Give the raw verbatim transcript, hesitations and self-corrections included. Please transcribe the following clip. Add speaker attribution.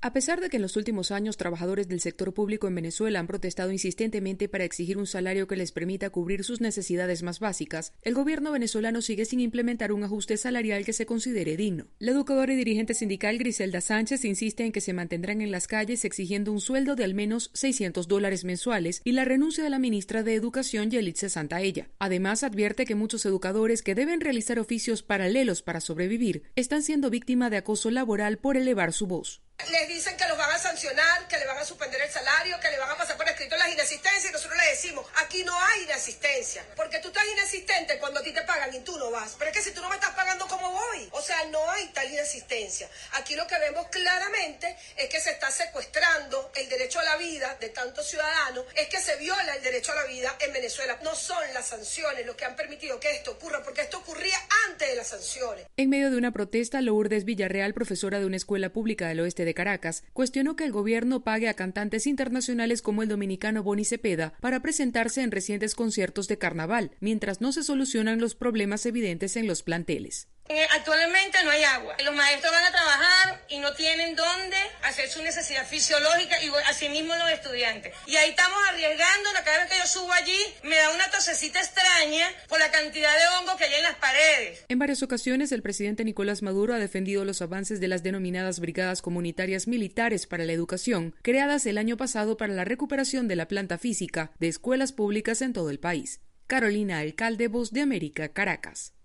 Speaker 1: A pesar de que en los últimos años trabajadores del sector público en Venezuela han protestado insistentemente para exigir un salario que les permita cubrir sus necesidades más básicas, el gobierno venezolano sigue sin implementar un ajuste salarial que se considere digno. La educadora y dirigente sindical Griselda Sánchez insiste en que se mantendrán en las calles exigiendo un sueldo de al menos seiscientos dólares mensuales y la renuncia de la ministra de Educación Yelitza Santaella. Además, advierte que muchos educadores que deben realizar oficios paralelos para sobrevivir están siendo víctimas de acoso laboral por elevar su voz.
Speaker 2: Les dicen que los van a sancionar, que le van a suspender el salario, que le van a pasar por escrito las inasistencias y nosotros le decimos, aquí no hay inasistencia, porque tú estás inasistente cuando a ti te pagan y tú no vas, pero es que si tú no me estás pagando, ¿cómo voy? O sea, no hay tal inasistencia. Aquí lo que vemos claramente es que se está secuestrando el derecho a la vida de tantos ciudadanos, es que se viola el derecho a la vida en Venezuela. No son las sanciones lo que han permitido que esto ocurra, porque esto ocurría antes de las sanciones.
Speaker 1: En medio de una protesta, Lourdes Villarreal, profesora de una escuela pública del oeste de Caracas, cuestionó que el gobierno pague a cantantes internacionales como el dominicano Bonnie Cepeda para presentarse en recientes conciertos de carnaval, mientras no se solucionan los problemas evidentes en los planteles.
Speaker 3: Actualmente no hay agua. Los maestros van a trabajar y no tienen dónde hacer su necesidad fisiológica y así mismo los estudiantes. Y ahí estamos arriesgando, cada vez que yo subo allí me da una tosecita extraña por la cantidad de hongos que hay en las paredes.
Speaker 1: En varias ocasiones el presidente Nicolás Maduro ha defendido los avances de las denominadas brigadas comunitarias militares para la educación, creadas el año pasado para la recuperación de la planta física de escuelas públicas en todo el país. Carolina Alcalde, Voz de América, Caracas.